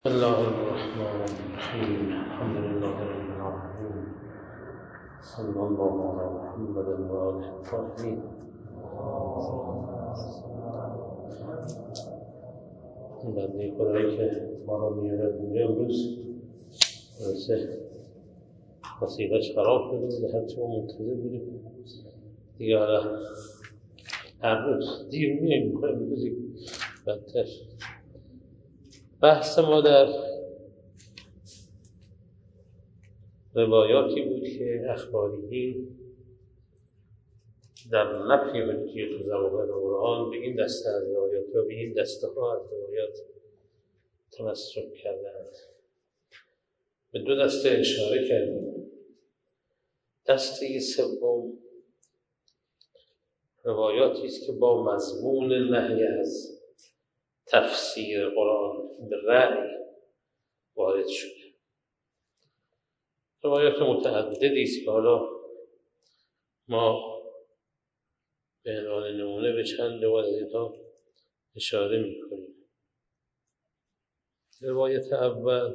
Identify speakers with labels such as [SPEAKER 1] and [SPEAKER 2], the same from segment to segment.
[SPEAKER 1] بسم الله الرحمن الرحیم الحمد لله رب العالمین صلی الله علی محمد و آله الطاهرین. این بنده خدایی که ما را میاره اینجا امروز وسیله‌اش خراب شده بود، هرچی ما منتظر بودیم دیگه حالا هر روز دیر میایم، امروز بدتر. بحث ما در روایاتی بود که اخباریین در نفی حجیت ظواهر قرآن به این دسته از روایات و به این دسته ها از روایات تمسک کردند. به دو دسته اشاره کردیم. دسته سوم روایاتی است که با مضمون نهی از تفسیر قرآن به رأی وارد شده. روایات متعددی است که حالا ما به عنوان نمونه به چند روایت از اینها اشاره می‌کنیم. روایت اول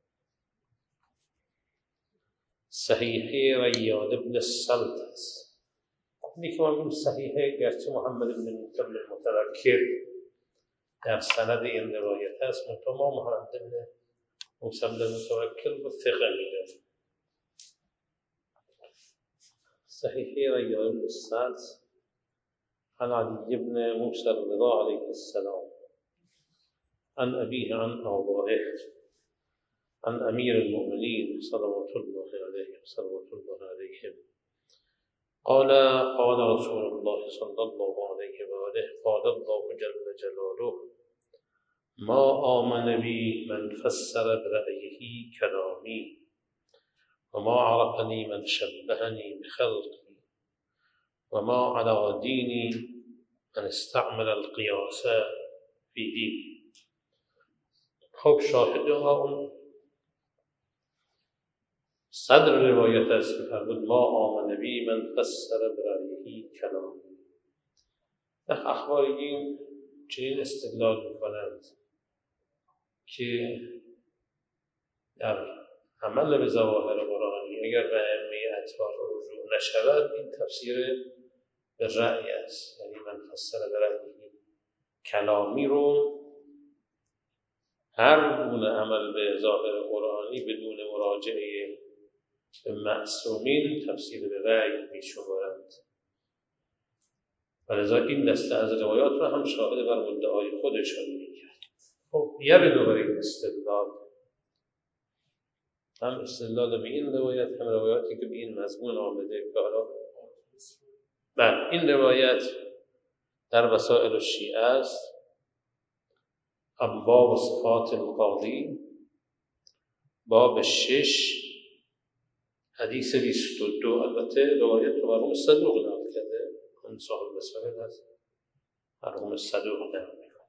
[SPEAKER 1] صحیحه ریان ابن السلط است. اینی که ما میگیم صحیحه، گرچه محمد بن المتوکل در سند این روایت است، منتها ما محمد بن المتوکل رو ثقه می‌دانیم. صحیحه ریان ابن السلط عن علی بن موسی الرضا علیه السلام عن أبيه عن آبائه عن أمير المؤمنين صلوات الله عليهم قال رسول الله صلى الله عليه وآله قال الله جل جلاله ما آمن بي من فسر برأيه كلامي وما عرفني من شبهني بخلقي وما على ديني من استعمل القياس في ديني. خب شاهد اون صدر روایت است که فرمود ما آمن بی من فسر برأیه کلام. اخباریین چنین استدلال میکنند که در عمل به ظواهر قرآنی اگر به ائمه اطهار رجوع نشود این تفسیر به رأی است، یعنی من فسر برأیه کلامی رو هر گونه عمل به ظاهر قرآنی بدون مراجعه به معصومین تفسیر به رأی می‌شمارند. ولذا این دسته از روایات را هم شاهد بر مدعای خودشان می‌گیرند. خب یرد بر این استدلال، هم استدلال به این روایت هم روایاتی که به این مضمون آمده که حالا بله این روایت در وسائل الشیعه است، ابواب صفات القاضی باب 6 حدیث 22. البته روایت رو مرحوم صدوق نقل کرده، اون صاحب مسائل هست، مرحوم صدوق نقل کرده.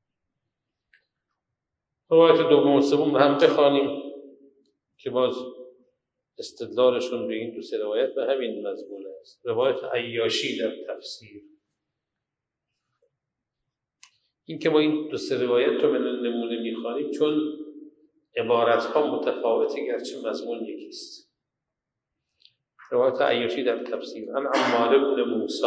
[SPEAKER 1] روایت دوم و سوم هم بخوانیم که باز استدلالشون به این دو سه روایت به همین مضمون است. روایت عیاشی در تفسیر، این که ما این دو سه روایت رو به نمونه میخوانیم چون عبارتها متفاوته گرچه مضمون یکیست. روایت عیاشی در تفسیر عن عمار بن موسی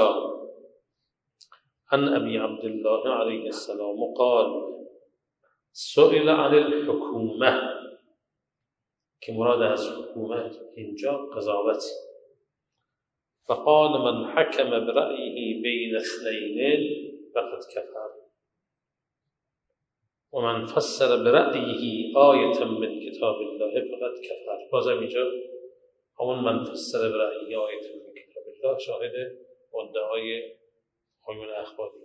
[SPEAKER 1] عن ابی عبدالله علیه السلام قال سئل عن الحکومه، که مراد از حکومت اینجا قضاوت، فقال من حکم برأیه بین اثنین فقد کفر و من فسر برأیه آیة من کتاب الله فقد کفر. بازم اینجا همون من فسر برأیه آیة من کتاب الله شاهد مدعای آیون اخباری.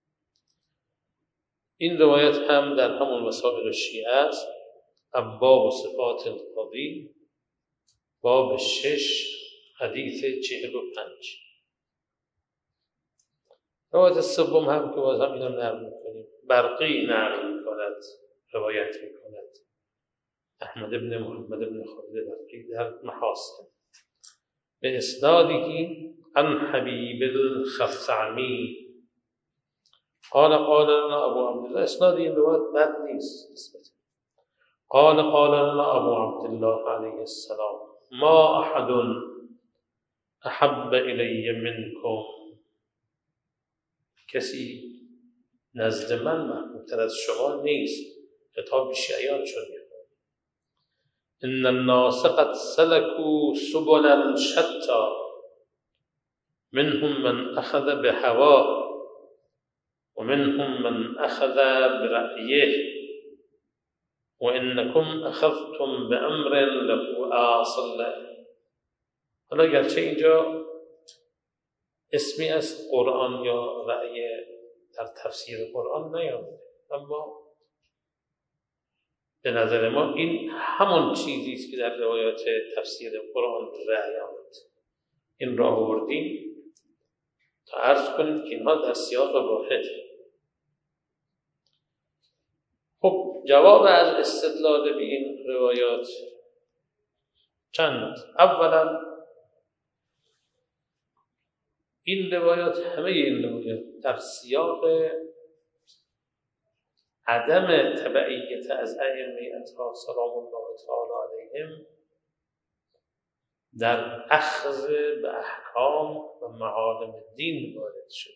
[SPEAKER 1] این روایت هم در همون وسائل الشیعه است، ابواب صفات القاضی باب 6 حدیث 45. روایت سوم هم که باز هم اینو نقل می‌کنیم، برقی نقل می‌کند، روایت می‌کند احمد بن محمد بن خالد برقی در محاسن به اسنادی عن حبیب الخثعمی قال لنا ابو عبدالله. اسناد این روایت بد نیست، قال لنا ابو عبدالله علیه السلام ما احد احب الی منکم، کسی نزد من محبوبتر از شما نیست. خطاب به شیعیان شد. ان الناس قد سلكوا سبلا شتى منهم من اخذ بهواه ومنهم من اخذ برأيه وانکم اخذتم بامر له اصل. حالا گرچه اینجا اسمی از قرآن یا رأی در تفسیر قرآن نیامده، اما به نظر ما این همون چیزی است که در روایات تفسیر قرآن رأی آمد. این را آوردیم تا عرض کنیم که اینها در سیاق واحد. خب جواب از استدلال به این روایات چند. اولا این روایات، همه این روایات در سیاق عدم تبعیت از ائمه اطهار سلام الله تعالی علیهم در اخذ به احکام و معالم دین وارد شد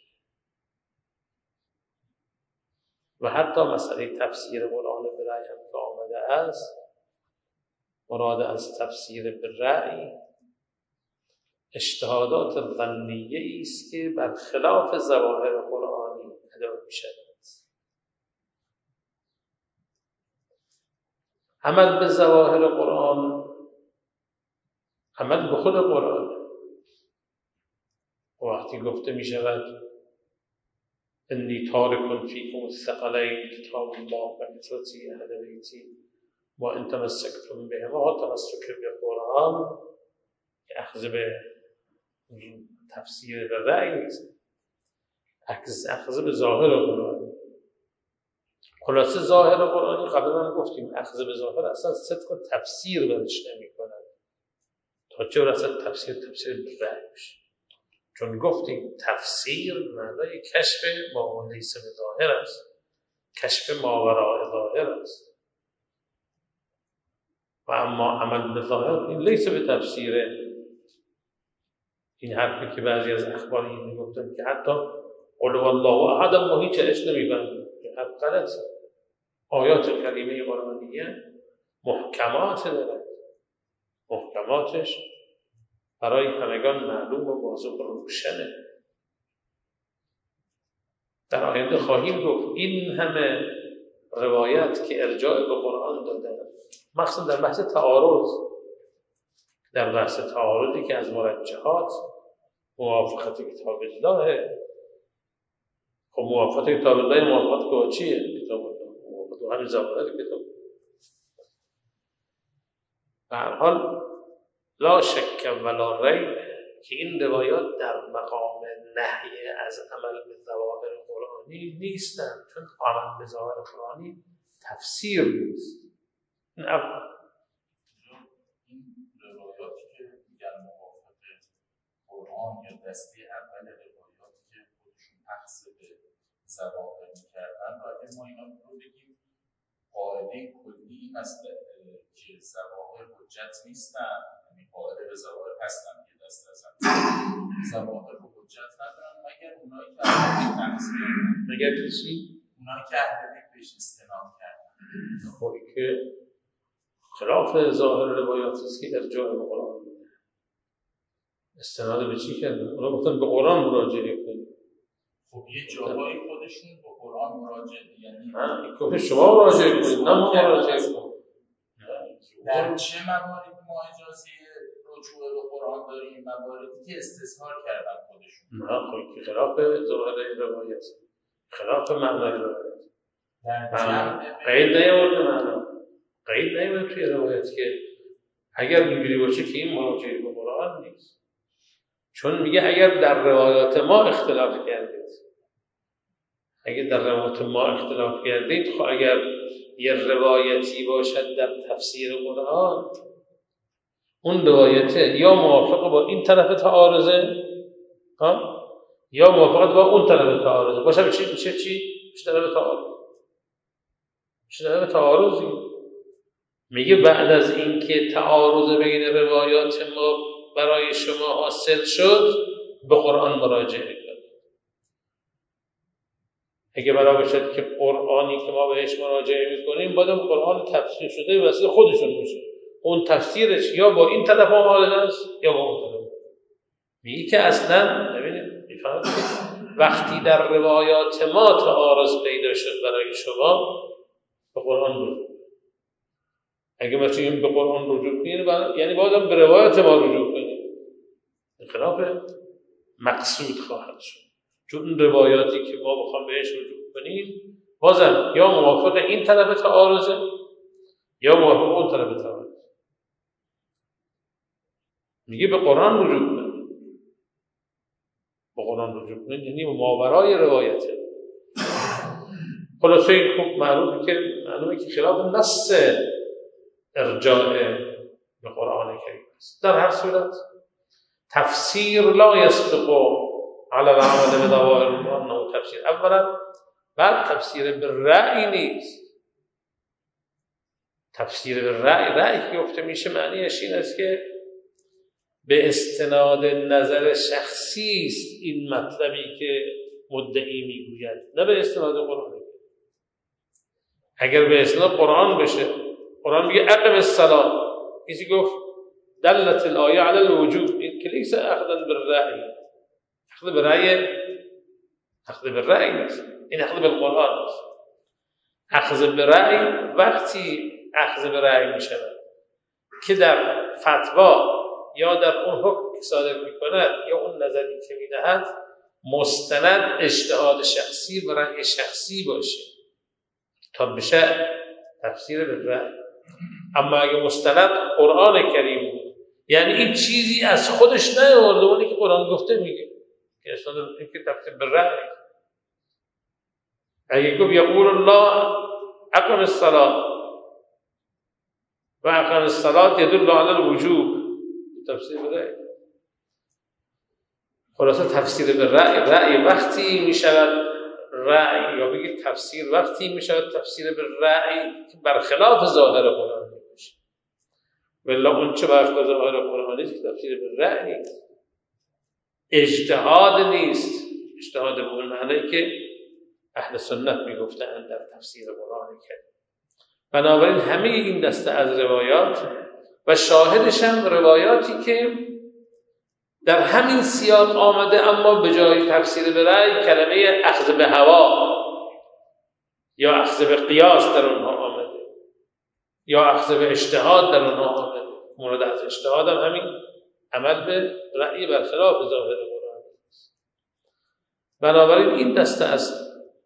[SPEAKER 1] و حتی مسئله تفسیر قرآن به رأی هم که آمده است، مراد از تفسیر به رأی اجتهادات ظنیه است که برخلاف ظواهر قرآنی ادا می‌شود. عمل به ظواهر قرآن، عمل به خود قرآن. وقتی گفته می شود انی تارک فیکم الثقلین کتاب الله و عترتی اهل بیتی و ان تمسکتم بهما تمسک بالقرآن، که اخذ به تفسیر به رأی نیست، اخذ به ظاهر قرآن. خلاصه ظاهر قرآنی قبلا هم گفتیم اخذ به ظاهر اصلا صدق تفسیر برش نمی کند تا چه رسد تفسیر به رأی بشه. چون گفتیم تفسیر معنای کشف ما لیس به ظاهر است، کشف ما وراء ظاهر است. و اما عمل به ظاهر این لیس به تفسیره. این حرفی که بعضی از اخباری میگفتن که حتی قل هو الله احد ما هیچ اش نمی‌فهمیم، این حرف غلطه. آیات کریمه قرآنیه محکمات دارد، محکماتش برای همگان معلوم و واضح و روشنه. در آینده خواهیم گفت این همه روایت که ارجاع به قرآن دادن، مخصوصا در بحث تعارض، در بحث تعارضی که از مرجحات موافقت کتاب الله. خب موافقت کتاب الله موافقت با چیه؟ کتاب الله موافقت با همین ظواهر کتاب. به هر حال لا شک ولا ریب که این روایات در مقام نهی از عمل به ظواهر قرآنی نیستند، چون عمل به ظواهر قرآنی تفسیر نیست. این
[SPEAKER 2] روایاتی که میگن موافق قرآن یا دسته اول روایاتی که خودشون اخذ به ظواهر میکردن، و اگه ما اینا رو بگیم قاعده کلی هست که ظواهر حجت نیستن، یعنی قاعده به ظواهر هستن که دست از ظواهر رو حجت ندارن مگر اونایی که اهل تنظیم کردن،
[SPEAKER 1] مگر کسی
[SPEAKER 2] اونایی که اهل بهش استناد کردن.
[SPEAKER 1] خب که خلاف ظاهر روایات است که ارجاع به قرآن میده. استناد به چی کردن؟ اونا گفتن به قرآن مراجعه کنید.
[SPEAKER 2] خب یه جاهای خودشون به قرآن مراجعه، یعنی
[SPEAKER 1] که شما مراجعه کنید نه ما مراجعه کنید.
[SPEAKER 2] در چه مواردی ما اجازه رجوع به قرآن داریم؟ مواردی که استظهار کردن خودشون.
[SPEAKER 1] نه خب که خلاف ظاهر روایت، خلاف معنای روایت. قید نیورده معنا، قید نیورده توی روایت که اگر اینجوری باشه که این مراجعه به قرآن نیست. چون میگه اگر در روایات ما اختلاف کردید، اگر در روایات ما اختلاف کردید، خب اگر یه روایتی باشد در تفسیر قرآن، اون روایته یا موافق با این طرف تعارضه یا موافقت با اون طرف تعارضه باشه، میشه چی؟ میشه طرف تعارض، میشه طرف تعارضی. میگه بعد از اینکه تعارض بین روایات ما برای شما حاصل شد به قرآن مراجعه کنید. اگه برای باشد که قرآنی که ما بهش مراجعه میکنیم باید قرآن تفسیر شده واسه خودشون باشه، اون تفسیرش یا با این طرف معادل است یا با اون طرف. میگه که اصلا ببینید میفهمید وقتی در روایات ما تعارض پیدا شد برای شما به قرآن رجوع. اگه مثلا به قرآن رجوع کنید یعنی بازم به روایات ما رجوع کنید، خلاف مقصود خواهد شد. چون اون روایاتی که ما بخوام بهش رجوع کنیم بازم یا موافق این طرف تعارضه یا موافق اون طرف تعارضه. میگه به قرآن رجوع کنید. به قرآن رجوع کنید یعنی ماورای روایته. خلاصه این خوب معلومه که خلاف نص ارجاع به قرآن کریم است. در هر صورت تفسیر لا يسبق على العمل بظواهر القرآن. تفسیر اولا، بعد تفسیر بالرأی نیست. تفسیر بالرأی که گفته میشه معنیش این است که به استناد نظر شخصی است این مطلبی که مدعی میگوید، نه به استناد قرآن. اگر به استناد قرآن بشه، قرآن میگه اقم الصلاة، کسی گفت دلت الآیه علی الوجوب، این که لیس اخذا بالرأی. اخذ بالرأی نیست، این اخذ بالقرآن است. اخذ بالرأی وقتی اخذ بالرأی می شود که در فتوا یا در اون حکم که صادر می کند یا اون نظری که می دهد مستند اجتهاد شخصی و رأی شخصی باشه تا بشه تفسیر بالرأی. اما اگه مستند قرآن کریم بود، یعنی این چیزی از خودش نیاورده، اونی که قرآن گفته میگه که اصلا این که تفسیر بالرأی. اگه گفت یقول الله اقم الصلاة و اقم الصلاة يدل على الوجوب، تفسیر بالرأی. خلاصه تفسیر بالرأی، رأی وقتی می شود رأی، یا بگید تفسیر وقتی می شود تفسیر بالرأی که برخلاف ظاهر قرآن باشه. والله اون چه برخلاف ظاهر قرآن نیست که تفسیر بالرأی نیست، اجتهاد نیست. اجتهاد به اون معنی که اهل سنت میگفتند در تفسیر قرآن کریم. بنابراین همه این دسته از روایات و شاهدش هم روایاتی که در همین سیاق آمده اما به جای تفسیر به رأی کلمه اخذ به هوا یا اخذ به قیاس در اونها آمده یا اخذ به اجتهاد در اونها آمده. مورد از اجتهاد هم همین عمل به رأی برخلاف ظاهر قرآن است. بنابراین این دسته از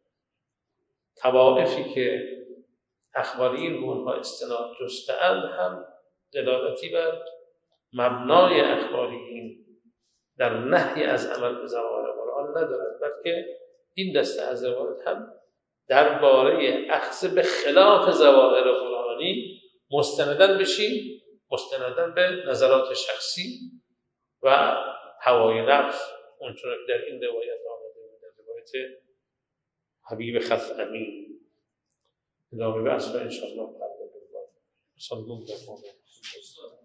[SPEAKER 1] طوائفی که اخبارین به اونها استناد جسته‌اند هم دلالتی بر مبنای اخبارین در نهی از عمل به ظواهر قرآن ندارد، بلکه این دسته از روایات هم درباره اخذ به خلاف ظواهر قرآنی مستندن به نظرات شخصی و هوای نفس، اونچون که در این روایت آمده بود، در روایت حبیب خط امین. ادامه بحث را انشاءالله صلی الله علیه و سلم.